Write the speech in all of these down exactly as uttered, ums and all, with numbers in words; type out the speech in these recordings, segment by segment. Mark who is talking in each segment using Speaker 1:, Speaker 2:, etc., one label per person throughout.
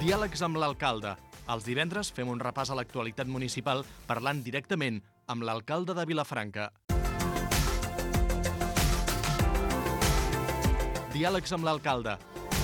Speaker 1: Diàlegs amb l'alcalde. Els divendres fem un repàs a l'actualitat municipal parlant directament amb l'alcalde de Vilafranca. Diàlegs amb l'alcalde.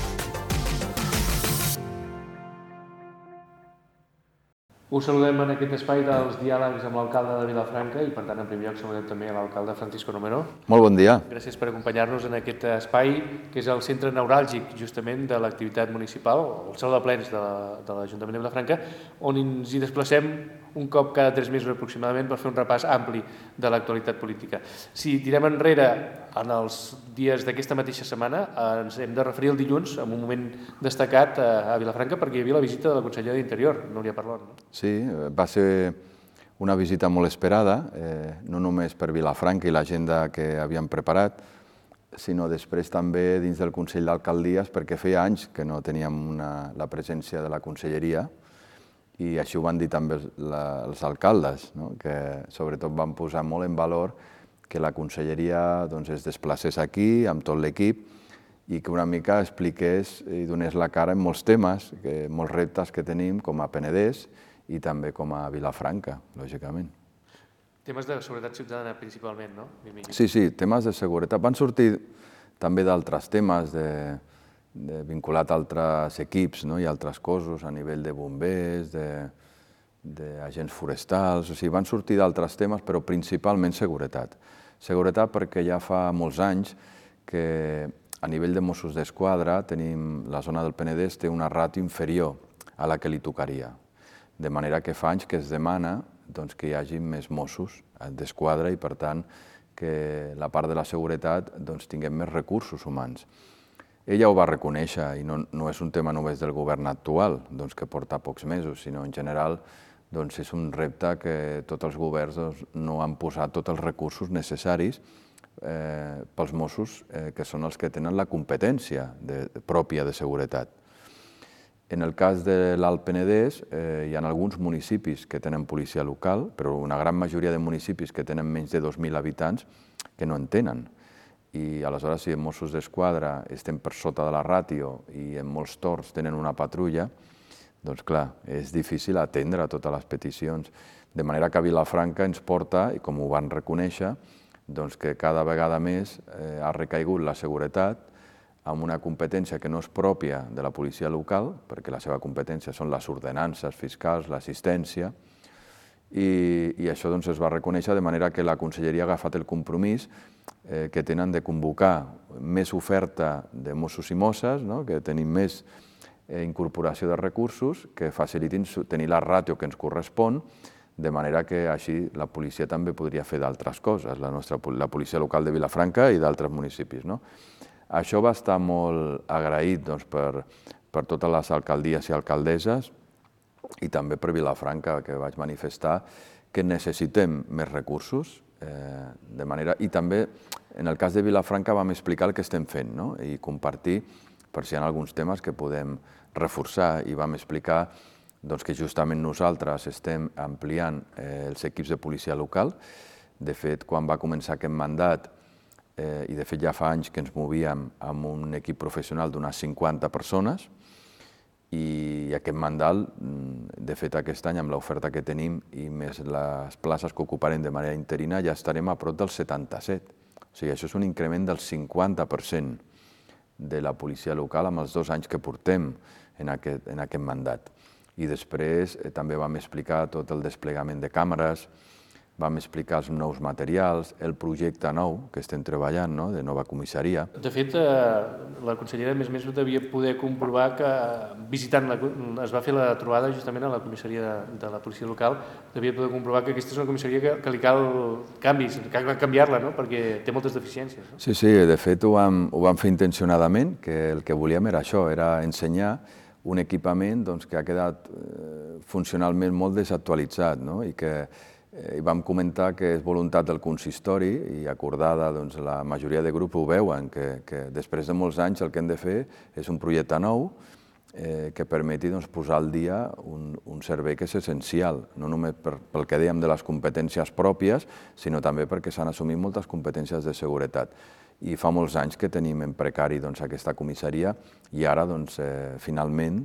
Speaker 2: Us saludem en aquest espai dels diàlegs amb l'alcalde de Vilafranca i, per tant, en primer lloc saludem també a l'alcalde Francisco Romero.
Speaker 3: Molt bon dia.
Speaker 2: Gràcies per acompanyar-nos en aquest espai, que és el centre neuràlgic, justament, de l'activitat municipal, el saló de plens de l'Ajuntament de Vilafranca, on ens hi desplacem un cop cada tres mesos aproximadament per fer un repàs ampli de l'actualitat política. Si tirem enrere en els dies d'aquesta mateixa setmana, ens hem de referir el dilluns en un moment destacat a Vilafranca perquè hi havia la visita de la consellera d'Interior, Núria Parlon.
Speaker 3: Sí, va ser una visita molt esperada, eh, no només per Vilafranca i l'agenda que havíem preparat, sinó després també dins del Consell d'Alcaldies, perquè feia anys que no teníem una, la presència de la conselleria, i així ho van dir també la, els alcaldes, no? Que sobretot van posar molt en valor que la conselleria doncs, es desplacés aquí amb tot l'equip i que una mica expliqués i donés la cara en molts temes, que, molts reptes que tenim com a Penedès i també com a Vilafranca, lògicament.
Speaker 2: Temes de seguretat ciutadana principalment, no?
Speaker 3: Sí, sí, temes de seguretat. Van sortir també d'altres temes de... De, vinculat a altres equips, no? I altres cossos a nivell de bombers, d'agents forestals, o sigui, van sortir d'altres temes, però principalment seguretat. Seguretat perquè ja fa molts anys que a nivell de Mossos d'Esquadra tenim, la zona del Penedès té una ràtio inferior a la que li tocaria, de manera que fa anys que es demana doncs, que hi hagi més Mossos d'Esquadra i, per tant, que la part de la seguretat doncs, tinguem més recursos humans. Ella ho va reconèixer i no, no és un tema només del govern actual, doncs, que porta pocs mesos, sinó en general doncs, és un repte que tots els governs doncs, no han posat tots els recursos necessaris eh, pels Mossos, eh, que són els que tenen la competència de, pròpia de seguretat. En el cas de l'Alt Penedès eh, hi ha alguns municipis que tenen policia local, però una gran majoria de municipis que tenen menys de dos mil habitants que no en tenen. I aleshores, si en Mossos d'Esquadra estem per sota de la ràtio i en molts torns tenen una patrulla, doncs clar, és difícil atendre totes les peticions. De manera que Vilafranca ens porta, i com ho van reconèixer, doncs que cada vegada més eh, ha recaigut la seguretat amb una competència que no és pròpia de la policia local, perquè la seva competència són les ordenances fiscals, l'assistència, i, i això doncs, es va reconèixer de manera que la conselleria ha agafat el compromís eh, que tenen de convocar més oferta de Mossos i Mosses, no? Que tenim més eh, incorporació de recursos que facilitin tenir la ràtio que ens correspon, de manera que així la policia també podria fer d'altres coses, la, nostra, la policia local de Vilafranca i d'altres municipis. No? Això va estar molt agraït doncs, per, per totes les alcaldies i alcaldesses i també per Vilafranca, que vaig manifestar que necessitem més recursos, eh, de manera... I també, en el cas de Vilafranca, vam explicar el que estem fent, no? I compartir, per si hi ha alguns temes que podem reforçar, i vam explicar doncs, que justament nosaltres estem ampliant eh, els equips de policia local. De fet, quan va començar aquest mandat, eh, i de fet ja fa anys que ens movíem amb un equip professional d'unes cinquanta persones, i aquest mandat, de fet aquest any amb l'oferta que tenim i més les places que ocuparem de manera interina, ja estarem a prop del setanta-set. O sigui, això és un increment del cinquanta per cent de la policia local amb els dos anys que portem en aquest, en aquest mandat. I després eh, també vam explicar tot el desplegament de càmeres, vam explicar els nous materials, el projecte nou que estem treballant, no? De nova comissaria.
Speaker 2: De fet, eh, la consellera, a més a més, devia poder comprovar que, visitant, la, es va fer la trobada justament a la comissaria de, de la policia local, devia poder comprovar que aquesta és una comissaria que, que li cal canvis, que cal canviar-la, no? Perquè té moltes deficiències. No?
Speaker 3: Sí, sí, de fet ho vam, ho vam fer intencionadament, que el que volíem era això, era ensenyar un equipament doncs, que ha quedat eh, funcionalment molt desactualitzat, no? I que eh, vam comentar que és voluntat del consistori i acordada, doncs, la majoria de grups ho veuen, que, que després de molts anys el que hem de fer és un projecte nou eh, que permeti doncs, posar al dia un, un servei que és essencial, no només per, pel que dèiem de les competències pròpies, sinó també perquè s'han assumit moltes competències de seguretat. I fa molts anys que tenim en precari doncs, aquesta comissaria i ara, doncs, eh, finalment,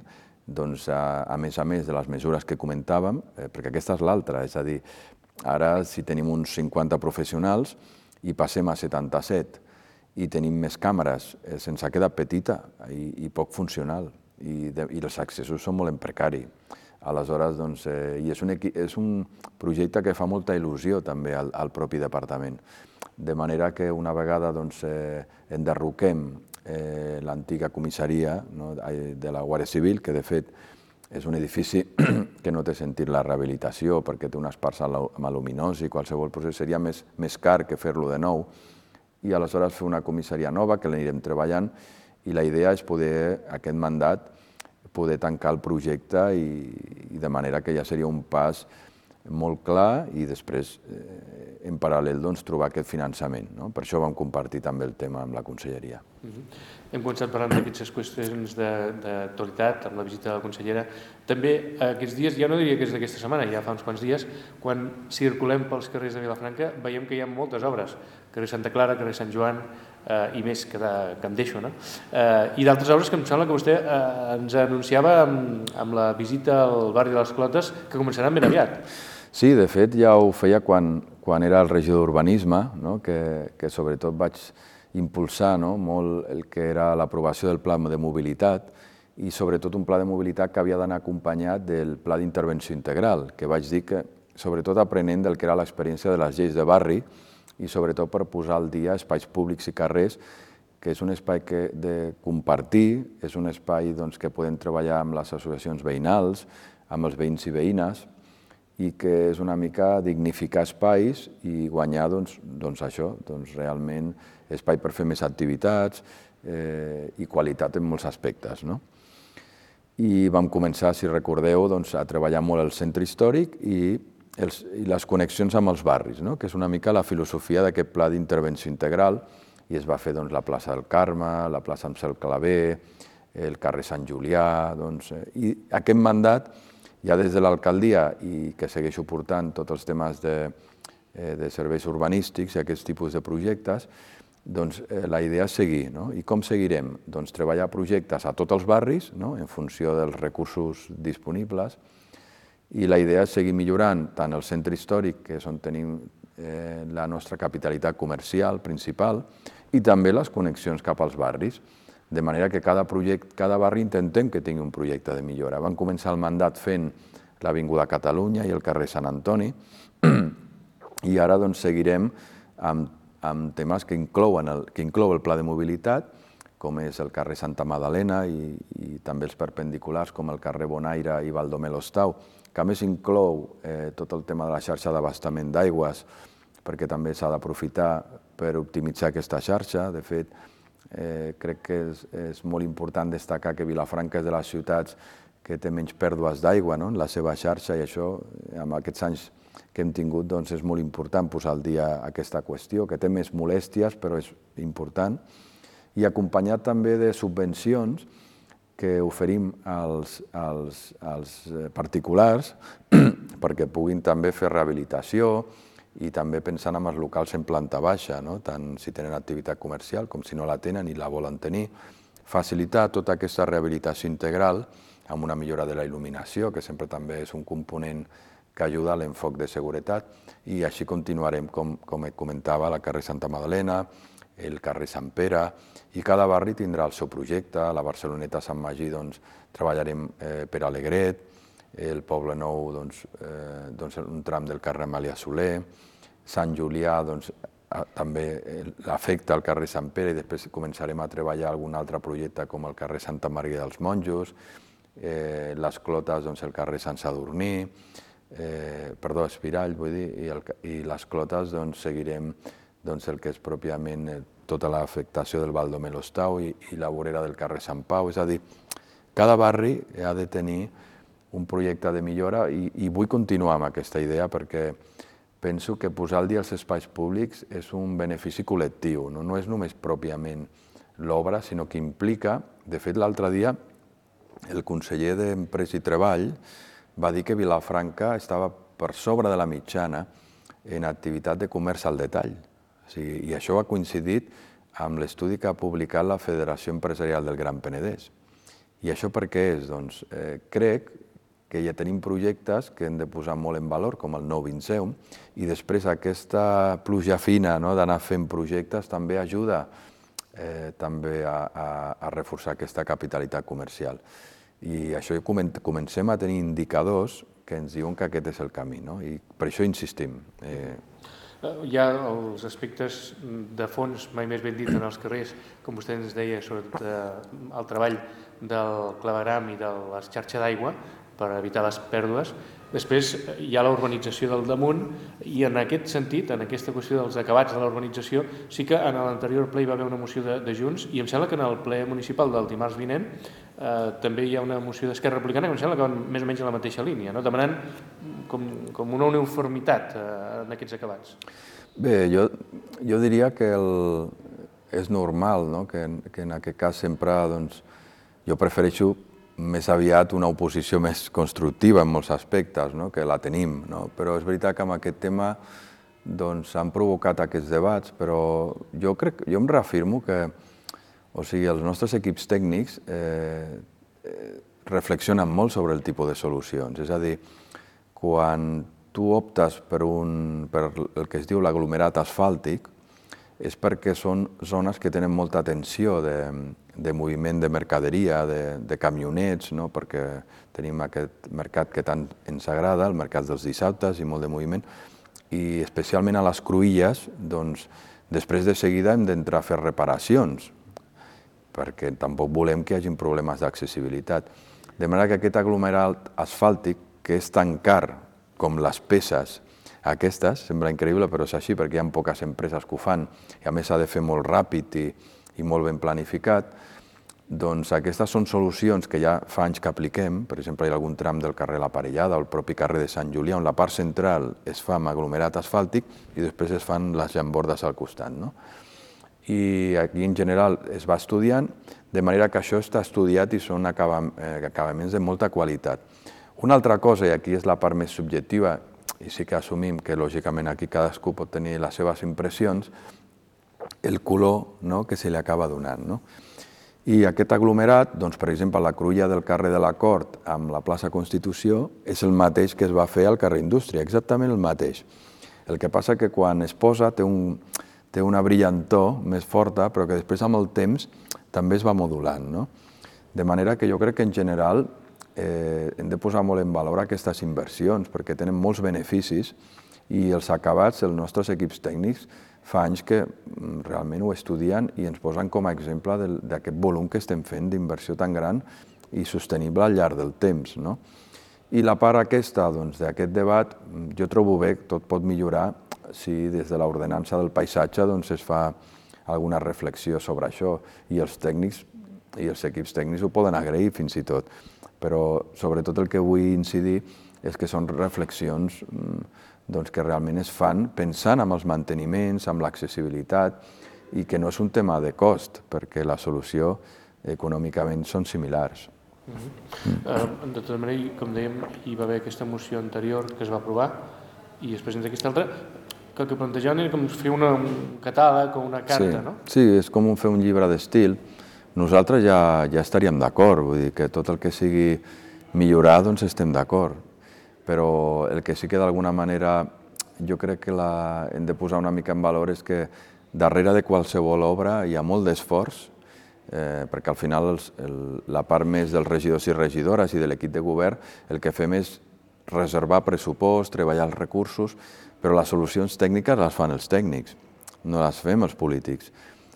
Speaker 3: doncs, a, a més a més de les mesures que comentàvem, eh, perquè aquesta és l'altra, és a dir, ara si tenim uns cinquanta professionals i passem a setanta-set i tenim més càmeres, eh, se'ns ha quedat petita i, i poc funcional, i, de, i els accessos són molt en precari. Aleshores, doncs, eh, i és un, és un projecte que fa molta il·lusió també al, al propi departament, de manera que una vegada doncs, eh, enderroquem eh, l'antiga comissaria, no, de la Guàrdia Civil, que de fet és un edifici que no té sentit la rehabilitació perquè té unes parts amb aluminós i qualsevol procés seria més, més car que fer-lo de nou, i aleshores fer una comissaria nova que l'anirem treballant, i la idea és poder, aquest mandat, poder tancar el projecte i, i de manera que ja seria un pas molt clar i després, eh, en paral·lel, doncs, trobar aquest finançament. No? Per això vam compartir també el tema amb la Conselleria.
Speaker 2: Uh-huh. Hem començat parlant d'aquestes qüestions d'actualitat amb la visita de la consellera. També aquests dies, ja no diria que és d'aquesta setmana, ja fa uns quants dies, quan circulem pels carrers de Vilafranca veiem que hi ha moltes obres. Carrer Santa Clara, carrer Sant Joan eh, i més que, de, que em deixo. No? Eh, I d'altres obres que em sembla que vostè eh, ens anunciava amb, amb la visita al barri de les Clotes que començaran ben aviat.
Speaker 3: Sí, de fet ja ho feia quan, quan era el regidor d'Urbanisme, no? que, que sobretot vaig impulsar, no? molt el que era l'aprovació del pla de mobilitat i sobretot un pla de mobilitat que havia d'anar acompanyat del pla d'intervenció integral, que vaig dir que sobretot aprenent del que era l'experiència de les lleis de barri i sobretot per posar al dia espais públics i carrers, que és un espai que, de compartir, és un espai doncs, que podem treballar amb les associacions veïnals, amb els veïns i veïnes, i que és una mica dignificar espais i guanyar doncs, doncs això, doncs realment espai per fer més activitats eh, i qualitat en molts aspectes. No? I vam començar, si recordeu, doncs, a treballar molt el centre històric i, els, i les connexions amb els barris, no? que és una mica la filosofia d'aquest pla d'intervenció integral, i es va fer doncs, la plaça del Carme, la plaça amb Cel Claver, el carrer Sant Julià, doncs, eh, i aquest mandat ja des de l'alcaldia i que segueixo portant tots els temes de, eh, de serveis urbanístics i aquests tipus de projectes, doncs eh, la idea és seguir. No? I com seguirem? Doncs treballar projectes a tots els barris, no? en funció dels recursos disponibles, i la idea és seguir millorant tant el centre històric, que és on tenim eh, la nostra capitalitat comercial principal, i també les connexions cap als barris, de manera que cada, projecte, cada barri intentem que tingui un projecte de millora. Vam començar el mandat fent l'Avinguda Catalunya i el carrer Sant Antoni, i ara doncs, seguirem amb, amb temes que inclouen el, que inclou el pla de mobilitat, com és el carrer Santa Madalena i, i també els perpendiculars com el carrer Bonaire i Baldomer Lostau, que a més inclou eh, tot el tema de la xarxa d'abastament d'aigües, perquè també s'ha d'aprofitar per optimitzar aquesta xarxa. De fet, eh, crec que és, és molt important destacar que Vilafranca és de les ciutats que té menys pèrdues d'aigua, no? en la seva xarxa, i això, amb aquests anys que hem tingut, doncs és molt important posar al dia aquesta qüestió, que té més molèsties, però és important, i acompanyat també de subvencions que oferim als, als, als particulars perquè puguin també fer rehabilitació i també pensant en els locals en planta baixa, no? tant si tenen activitat comercial com si no la tenen i la volen tenir, facilitar tota aquesta rehabilitació integral amb una millora de la il·luminació, que sempre també és un component que ajuda a l'enfoc de seguretat, i així continuarem, com, com et comentava, la carrer Santa Madalena, el carrer Sant Pere, i cada barri tindrà el seu projecte. A la Barceloneta Sant Magí doncs, treballarem eh, per Alegret, el Poble Nou, doncs, eh, doncs, un tram del carrer Amàlia Soler, Sant Julià, doncs, també l'afecta al carrer Sant Pere, i després començarem a treballar algun altre projecte com el carrer Santa Maria dels Monjos, eh, les Clotes, doncs, el carrer Sant Sadurní, eh, perdó, Espirall, vull dir, i, el, i les Clotes doncs, seguirem doncs, el que és pròpiament eh, tota l'afectació del Baldomer Lostau i, i la vorera del carrer Sant Pau. És a dir, cada barri ha de tenir un projecte de millora i, i vull continuar amb aquesta idea perquè penso que posar al dia els espais públics és un benefici col·lectiu, no, no és només pròpiament l'obra, sinó que implica, de fet l'altre dia el conseller d'Empresa i Treball va dir que Vilafranca estava per sobre de la mitjana en activitat de comerç al detall. O sigui, i això ha coincidit amb l'estudi que ha publicat la Federació Empresarial del Gran Penedès. I això per què és? Doncs eh, crec que ja tenim projectes que hem de posar molt en valor, com el nou Vinceum, i després aquesta pluja fina, no?, d'anar fent projectes també ajuda eh, també a, a, a reforçar aquesta capitalitat comercial. I això comencem a tenir indicadors que ens diuen que aquest és el camí, no? I per això insistim. Eh...
Speaker 2: Hi ha els aspectes de fons mai més ben dit en els carrers, com vostè ens deia, sobretot el treball del clavegram i de la xarxa d'aigua, per evitar les pèrdues. Després hi ha la urbanització del damunt i en aquest sentit, en aquesta qüestió dels acabats de la urbanització, sí que en l'anterior ple hi va haver una moció de, de Junts i em sembla que en el ple municipal del dimarts vinent eh, també hi ha una moció d'Esquerra Republicana que em sembla que van més o menys en la mateixa línia, no? Demanant com, com una uniformitat eh, en aquests acabats.
Speaker 3: Bé, jo, jo diria que el, és normal, no?, que, que en aquest cas sempre doncs, jo prefereixo més aviat una oposició més constructiva en molts aspectes, no?, que la tenim, no? Però és veritat que amb aquest tema doncs, s'han provocat aquests debats, però jo crec, jo em reafirmo que o sigui, els nostres equips tècnics eh, eh, reflexionen molt sobre el tipus de solucions. És a dir, quan tu optes per, un, per el que es diu l'aglomerat asfàltic, és perquè són zones que tenen molta tensió de, de moviment de mercaderia, de, de camionets, no? Perquè tenim aquest mercat que tant ens agrada, el mercat dels dissabtes i molt de moviment, i especialment a les cruïlles, doncs, després de seguida hem d'entrar a fer reparacions, perquè tampoc volem que hi hagi problemes d'accessibilitat. De manera que aquest aglomerat asfàltic, que és tan car com les peces aquestes, sembla increïble, però és així, perquè hi ha poques empreses que ho fan, i a més s'ha de fer molt ràpid i, i molt ben planificat, doncs aquestes són solucions que ja fa anys que apliquem. Per exemple, hi ha algun tram del carrer La Parellada o el propi carrer de Sant Julià, on la part central es fa amb aglomerat asfàltic i després es fan les llambordes al costat, no? I aquí en general es va estudiant, de manera que això està estudiat i són acabaments de molta qualitat. Una altra cosa, i aquí és la part més subjectiva, i sí que assumim que lògicament aquí cadascú pot tenir les seves impressions, el color, no?, que se li acaba donant, no? I aquest aglomerat, doncs, per exemple, la cruïlla del carrer de la Cort amb la plaça Constitució és el mateix que es va fer al carrer Indústria, exactament el mateix. El que passa que quan es posa té, un, té una brillantor més forta, però que després amb el temps també es va modulant, no? De manera que jo crec que en general Eh, hem de posar molt en valor aquestes inversions perquè tenen molts beneficis i els acabats, els nostres equips tècnics, fa anys que realment ho estudien i ens posen com a exemple d'aquest volum que estem fent d'inversió tan gran i sostenible al llarg del temps, no? I la part aquesta d'aquest debat, jo trobo bé que tot pot millorar si des de l'ordenança del paisatge doncs, es fa alguna reflexió sobre això i els tècnics i els equips tècnics ho poden agrair fins i tot. Però sobretot el que vull incidir és que són reflexions doncs, que realment es fan pensant en els manteniments, en l'accessibilitat i que no és un tema de cost, perquè la solució econòmicament són similars.
Speaker 2: Mm-hmm. uh, de tota manera, com dèiem, hi va haver aquesta moció anterior que es va aprovar i es presenta aquesta altra, que el que plantejaven era com fer una, un catàleg o una carta,
Speaker 3: sí,
Speaker 2: no?
Speaker 3: Sí, és com fer un llibre d'estil. Nosaltres ja, ja estaríem d'acord, vull dir que tot el que sigui millorar, doncs estem d'acord. Però el que sí que d'alguna manera jo crec que la, hem de posar una mica en valor és que darrere de qualsevol obra hi ha molt d'esforç, eh, perquè al final els, el, la part més dels regidors i regidores i de l'equip de govern el que fem és reservar pressupost, treballar els recursos, però les solucions tècniques les fan els tècnics, no les fem els polítics.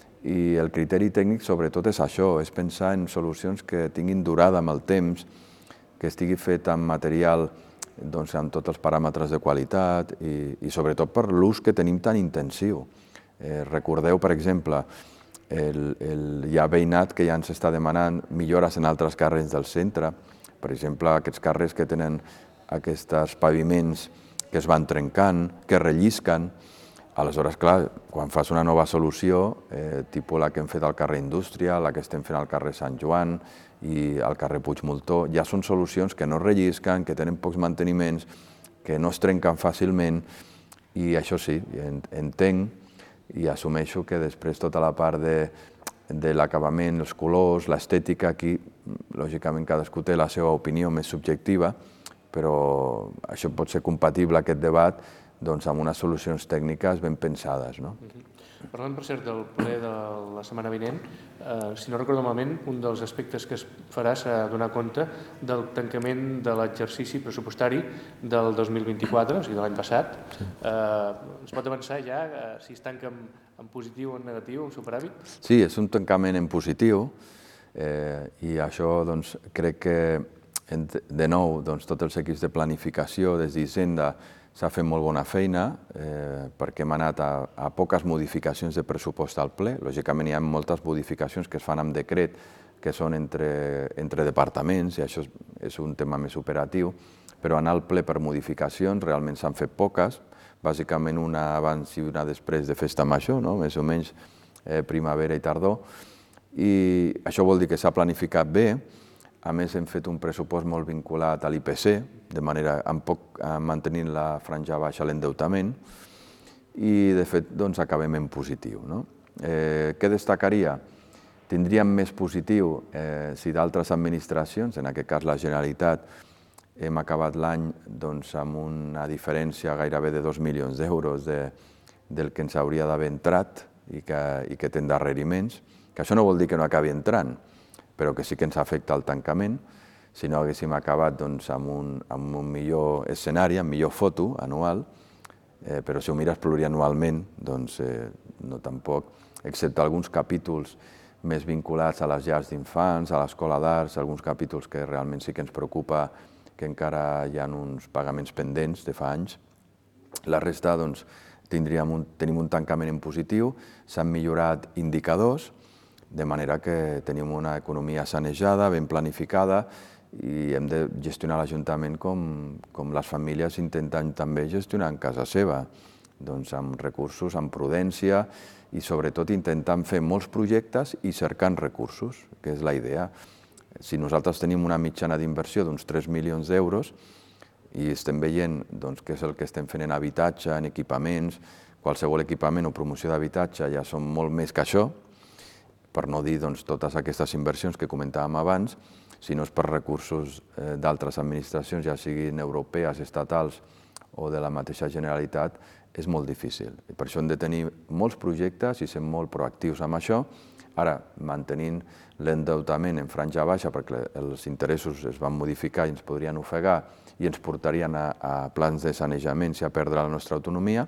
Speaker 3: I el criteri tècnic sobretot és això, és pensar en solucions que tinguin durada amb el temps, que estigui fet amb material doncs, amb tots els paràmetres de qualitat i, i sobretot per l'ús que tenim tan intensiu. Eh, recordeu, per exemple, el, el, hi ha veïnat que ja ens està demanant millores en altres carrers del centre, per exemple, aquests carrers que tenen aquests paviments que es van trencant, que rellisquen. Aleshores, clar, quan fas una nova solució, eh, tipus la que hem fet al carrer Indústria, la que estem fent al carrer Sant Joan i al carrer Puigmoltó, ja són solucions que no rellisquen, que tenen pocs manteniments, que no es trenquen fàcilment i això sí, entenc i assumeixo que després tota la part de, de l'acabament, els colors, l'estètica, aquí lògicament cadascú té la seva opinió més subjectiva, però això pot ser compatible, aquest debat, doncs, amb unes solucions tècniques ben pensades. No?
Speaker 2: Parlant, per cert, del ple de la setmana vinent, eh, si no recordo malament, un dels aspectes que es farà serà donar compte del tancament de l'exercici pressupostari del dos mil vint-i-quatre, o sigui, de l'any passat. Sí. Eh, es pot avançar ja eh, si es tanca en, en positiu o en negatiu, en superàvit?
Speaker 3: Sí, és un tancament en positiu eh, i això doncs, crec que, de nou, doncs, tots els equips de planificació des d'Hisenda s'ha fet molt bona feina eh, perquè hem anat a, a poques modificacions de pressupost al ple. Lògicament hi ha moltes modificacions que es fan amb decret, que són entre, entre departaments, i això és, és un tema més operatiu, però anar al ple per modificacions realment s'han fet poques, bàsicament una abans i una després de festa major, no? Més o menys eh, primavera i tardor, i això vol dir que s'ha planificat bé. A més, hem fet un pressupost molt vinculat a l'I P C, de manera amb poc, mantenint la franja baixa l'endeutament, i de fet doncs, acabem en positiu. No? Eh, què destacaria? Tindríem més positiu eh, si d'altres administracions, en aquest cas la Generalitat, hem acabat l'any doncs, amb una diferència gairebé de dos milions d'euros de, del que ens hauria d'haver entrat i que, i que té endarreriments, que això no vol dir que no acabi entrant, però que sí que ens afecta el tancament, si no haguéssim acabat doncs, amb, un, amb un millor escenari, amb millor foto anual, eh, però si ho mires plurianualment, doncs eh, no tampoc, excepte alguns capítols més vinculats a les llars d'infants, a l'escola d'arts, alguns capítols que realment sí que ens preocupa, que encara hi ha uns pagaments pendents de fa anys. La resta, doncs, tindríem un, tenim un tancament en positiu, s'han millorat indicadors, de manera que tenim una economia sanejada, ben planificada, i hem de gestionar l'Ajuntament com, com les famílies intenten també gestionar en casa seva, doncs amb recursos, amb prudència, i sobretot intentant fer molts projectes i cercant recursos, que és la idea. Si nosaltres tenim una mitjana d'inversió d'uns tres milions d'euros i estem veient doncs, què és el que estem fent en habitatge, en equipaments, qualsevol equipament o promoció d'habitatge ja són molt més que això, per no dir doncs, totes aquestes inversions que comentàvem abans, si no és per recursos eh, d'altres administracions, ja siguin europees, estatals o de la mateixa Generalitat, és molt difícil. I per això hem de tenir molts projectes i ser molt proactius amb això. Ara, mantenint l'endeutament en franja baixa, perquè els interessos es van modificar i ens podrien ofegar i ens portarien a, a plans de sanejament i a perdre la nostra autonomia,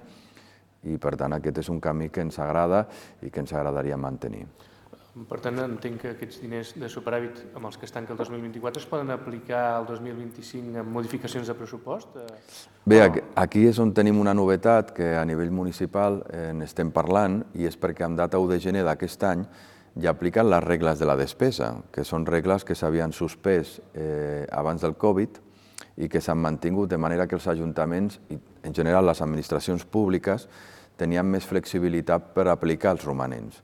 Speaker 3: i per tant aquest és un camí que ens agrada i que ens agradaria mantenir.
Speaker 2: Per tant, entenc que aquests diners de superàvit amb els que es tanca el dos mil vint-i-quatre es poden aplicar al dos mil vint-i-cinc amb modificacions de pressupost?
Speaker 3: Bé, aquí és on tenim una novetat que a nivell municipal n'estem parlant, i és perquè amb data u de gener d'aquest any ja apliquen les regles de la despesa, que són regles que s'havien suspès eh, abans del Covid i que s'han mantingut, de manera que els ajuntaments i en general les administracions públiques tenien més flexibilitat per aplicar els romanents.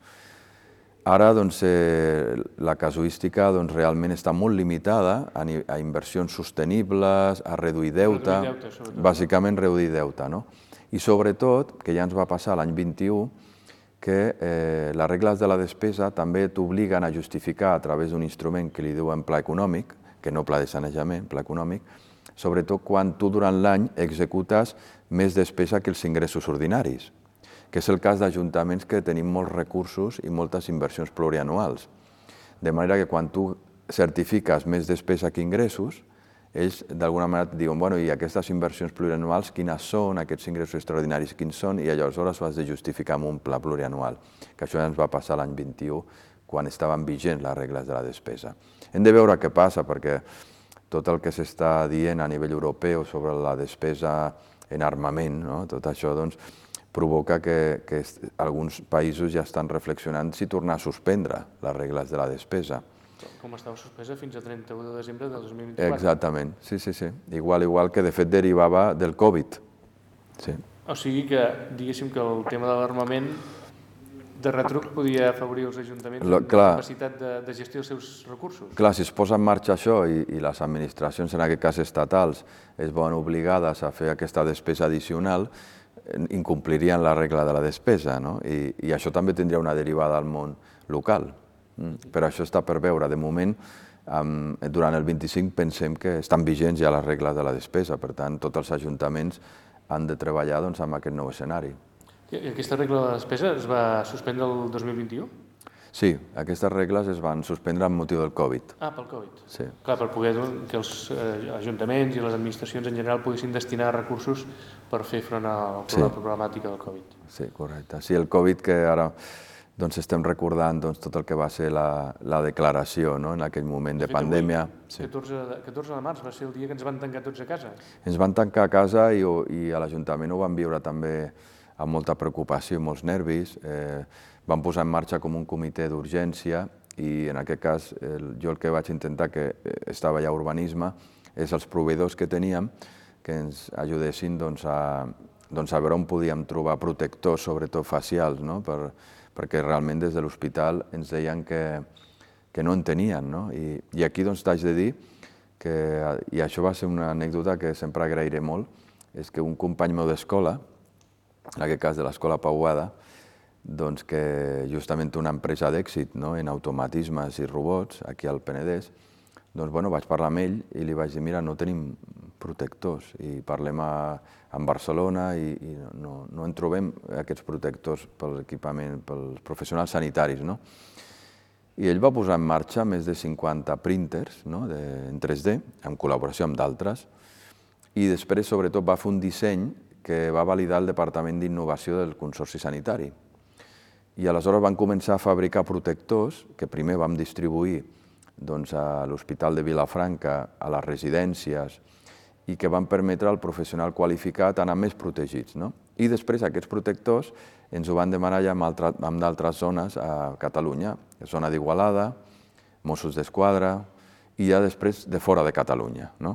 Speaker 3: Ara doncs, eh, la casuística doncs, realment està molt limitada a, a inversions sostenibles, a reduir deute,
Speaker 2: reduir deute sobretot.
Speaker 3: Bàsicament reduir deute. No? I sobretot, que ja ens va passar l'any vint-i-u, que eh, les regles de la despesa també t'obliguen a justificar a través d'un instrument que li diuen pla econòmic, que no pla de sanejament, pla econòmic, sobretot quan tu durant l'any executes més despesa que els ingressos ordinaris, que és el cas d'ajuntaments que tenim molts recursos i moltes inversions plurianuals. De manera que quan tu certifiques més despesa que ingressos, ells d'alguna manera et diuen, bueno, i aquestes inversions plurianuals quines són, aquests ingressos extraordinaris quins són, i aleshores ho has de justificar amb un pla plurianual, que això ja ens va passar l'any vint-i-u, quan estaven vigents les regles de la despesa. Hem de veure què passa, perquè tot el que s'està dient a nivell europeu sobre la despesa en armament, no? Tot això, doncs, provoca que, que alguns països ja estan reflexionant si tornar a suspendre les regles de la despesa.
Speaker 2: Com estava suspesa fins a trenta-u de desembre del dos mil vint-i-quatre.
Speaker 3: Exactament, sí, sí, sí. Igual, igual que de fet derivava del Covid. Sí.
Speaker 2: O sigui que, diguéssim que el tema de l'armament de retruc podia afavorir els ajuntaments amb la capacitat de, de gestió dels seus recursos.
Speaker 3: Clar, si es posa en marxa això i, i les administracions, en aquest cas estatals, es veuen obligades a fer aquesta despesa addicional, incomplirien la regla de la despesa, no? I, i això també tindria una derivada al món local. Però això està per veure. De moment, durant el vint-i-cinc pensem que estan vigents ja les regles de la despesa, per tant, tots els ajuntaments han de treballar amb aquest nou escenari.
Speaker 2: I aquesta regla de la despesa es va suspendre el dos mil vint-i-u?
Speaker 3: Sí, aquestes regles es van suspendre amb motiu del Covid.
Speaker 2: Ah, pel Covid.
Speaker 3: Sí.
Speaker 2: Clar, per poder que els ajuntaments i les administracions en general poguessin destinar recursos per fer front a la problemàtica del Covid.
Speaker 3: Sí, correcte. Sí, el Covid que ara doncs estem recordant doncs, tot el que va ser la, la declaració, no?, en aquell moment de, de fet, pandèmia.
Speaker 2: Sí. catorze de març va ser el dia que ens van tancar tots a casa.
Speaker 3: Ens van tancar a casa i, i a l'Ajuntament ho vam viure també amb molta preocupació i molts nervis. Eh, vam posar en marxa com un comitè d'urgència i en aquest cas el, jo el que vaig intentar, que estava ja a urbanisme, és els proveïdors que teníem que ens ajudessin doncs, a, doncs, a veure on podíem trobar protectors, sobretot facials, no?, per, perquè realment des de l'hospital ens deien que, que no en tenien. No? I, i aquí doncs t'haig de dir que, i això va ser una anècdota que sempre agrairé molt, és que un company meu d'escola, en aquest cas de l'Escola Pauada, doncs que justament una empresa d'èxit, no?, en automatismes i robots, aquí al Penedès, doncs bueno, vaig parlar amb ell i li vaig dir, mira, no tenim protectors i parlem a, a Barcelona i, i no, no en trobem aquests protectors per l'equipament, pels professionals sanitaris. No? I ell va posar en marxa més de cinquanta printers, no?, de, en tres D, en col·laboració amb d'altres, i després, sobretot, va fer un disseny que va validar el Departament d'Innovació del Consorci Sanitari. I aleshores van començar a fabricar protectors que primer vam distribuir doncs, a l'Hospital de Vilafranca, a les residències, i que van permetre al professional qualificat anar més protegits. No? I després aquests protectors ens ho van demanar ja amb d'altres zones a Catalunya, zona d'Igualada, Mossos d'Esquadra, i ja després de fora de Catalunya. No?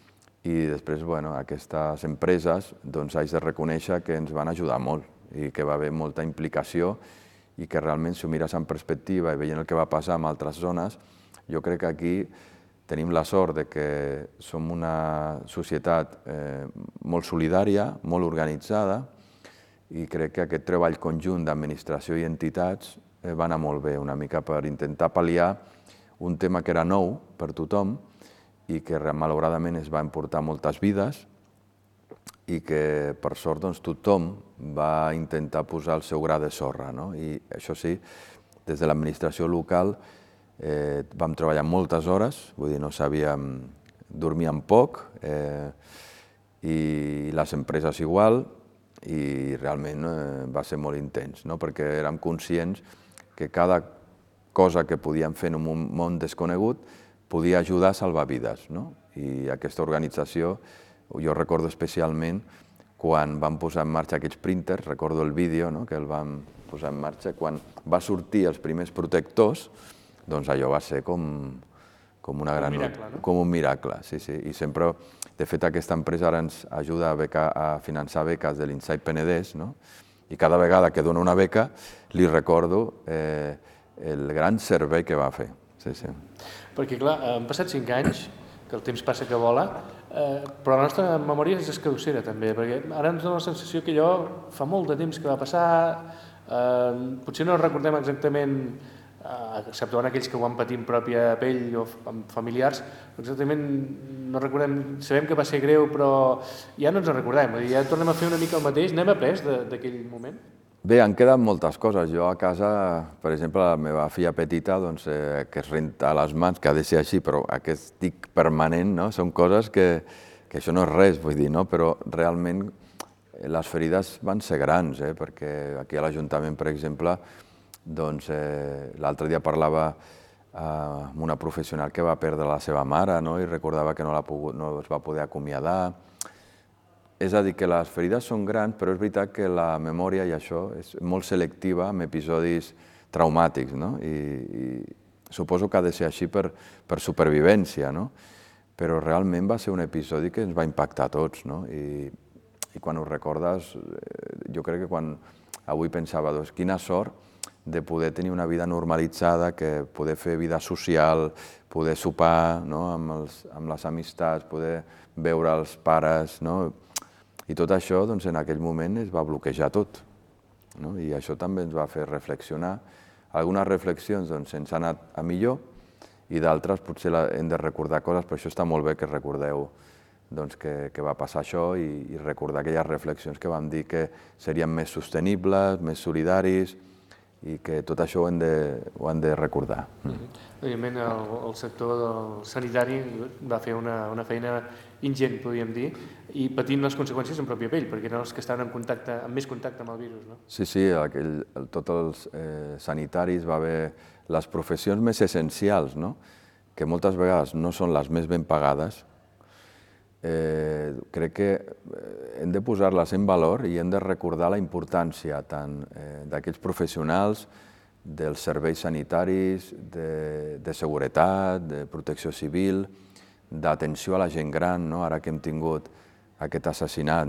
Speaker 3: I després, bueno, aquestes empreses, doncs, haig de reconèixer que ens van ajudar molt i que va haver molta implicació i que realment, si ho mires en perspectiva i veient el que va passar en altres zones, jo crec que aquí tenim la sort de que som una societat eh, molt solidària, molt organitzada, i crec que aquest treball conjunt d'administració i entitats eh, va anar molt bé, una mica per intentar pal·liar un tema que era nou per tothom i que malauradament es va emportar moltes vides i que per sort doncs, tothom va intentar posar el seu gra de sorra. No? I això sí, des de l'administració local Eh, vam treballar moltes hores, vull dir, no sabíem, dormíem poc, eh, i les empreses igual, i realment eh, va ser molt intens, no? Perquè érem conscients que cada cosa que podíem fer en un món desconegut podia ajudar a salvar vides. No? I aquesta organització, jo recordo especialment quan vam posar en marxa aquests printers, recordo el vídeo, no?, que el vam posar en marxa, quan va sortir els primers protectors, doncs allò va ser com, com una gran...
Speaker 2: Un miracle, no?
Speaker 3: Com un miracle, sí, sí. I sempre, de fet, aquesta empresa ara ens ajuda a, beca, a finançar beques de l'Insight Penedès, no? I cada vegada que dono una beca li recordo eh, el gran servei que va fer. Sí, sí.
Speaker 2: Perquè, clar, han passat cinc anys, que el temps passa que vola, eh, però la nostra memòria és escadussera, també, perquè ara ens dona la sensació que allò fa molt de temps que va passar, eh, potser no recordem exactament, exceptuant aquells que ho han patit en pròpia pell o amb familiars, exactament no recordem, sabem que va ser greu, però ja no ens en recordem, ja tornem a fer una mica el mateix, n'hem après d'aquell moment?
Speaker 3: Bé, han quedat moltes coses. Jo a casa, per exemple, la meva filla petita, doncs, eh, que es renta les mans, que ha de ser així, però aquest tic permanent, no? Són coses que, que això no és res, vull dir, no? Però realment les ferides van ser grans, eh? Perquè aquí a l'Ajuntament, per exemple, doncs eh, l'altre dia parlava eh, amb una professional que va perdre la seva mare, no? I recordava que no, la pogut, no es va poder acomiadar. És a dir, que les ferides són grans, però és veritat que la memòria i això és molt selectiva amb episodis traumàtics, no? I, i suposo que ha de ser així per, per supervivència, no? Però realment va ser un episodi que ens va impactar a tots, no? I, i quan ho recordes, eh, jo crec que quan avui pensava, doncs, quina sort de poder tenir una vida normalitzada, que poder fer vida social, poder sopar, no?, amb, els, amb les amistats, poder veure els pares, no? I tot això, doncs, en aquell moment es va bloquejar tot, no? I això també ens va fer reflexionar. Algunes reflexions doncs, ens han anat a millor i d'altres potser hem de recordar coses, per això està molt bé que recordeu que va passar això i recordar aquelles reflexions que vam dir que serien més sostenibles, més solidaris, i que tot això ho hem de recordar.
Speaker 2: Evidentment, el sector sanitari va fer una feina ingent, podríem dir, i patint les conseqüències en pròpia pell, perquè eren els que estaven amb més contacte amb el virus, no?
Speaker 3: Sí, sí, tots els sanitaris va haver les professions més essencials, que moltes vegades no són les més ben pagades. Crec que hem de posar-les en valor i hem de recordar la importància tant d'aquells professionals, dels serveis sanitaris, de seguretat, de protecció civil, d'atenció a la gent gran, ara que hem tingut aquest assassinat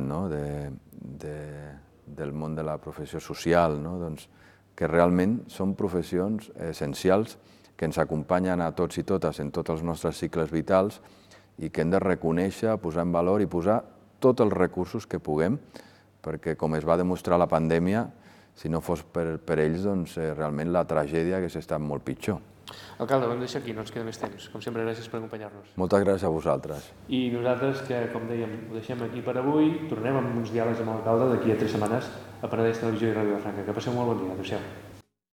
Speaker 3: del món de la professió social, que realment són professions essencials que ens acompanyen a tots i totes en tots els nostres cicles vitals i que hem de reconèixer, posar en valor i posar tots els recursos que puguem, perquè com es va demostrar la pandèmia, si no fos per ells, doncs realment la tragèdia hagués estat molt pitjor.
Speaker 2: Alcalde, ho hem de deixar aquí, no ens queda més temps. Com sempre, gràcies per acompanyar-nos.
Speaker 3: Moltes gràcies a vosaltres.
Speaker 2: I nosaltres, que com dèiem, ho deixem aquí per avui, tornem amb uns diàlegs amb l'alcalde d'aquí a tres setmanes a Penedès Televisió i Ràdio Vilafranca. Que passeu molt bon dia. Adéu-siau.